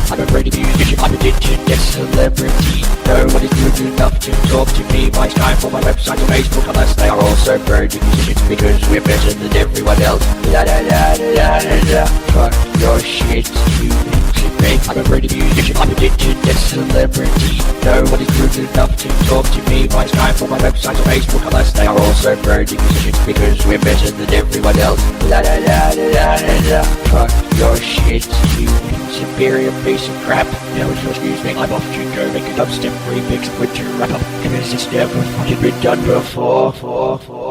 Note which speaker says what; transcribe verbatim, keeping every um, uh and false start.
Speaker 1: I'm a radio musician, I'm an internet celebrity. No one is good enough to talk to me. My Skype or my website or Facebook, unless they are also radio musicians, because we're better than everyone else. La da da da da da. Fuck your shit, you me. I'm a radio musician, I'm an internet celebrity. No one is good enough to talk to me. My Skype or my website or Facebook, unless they are also radio musicians, because we're better than everyone else. La da da da da da. Fuck your shit, you superior piece of crap. Now if you'll excuse me, I'm off to go make a dubstep remix with your rapper, because it's never fucking been done before. For, for.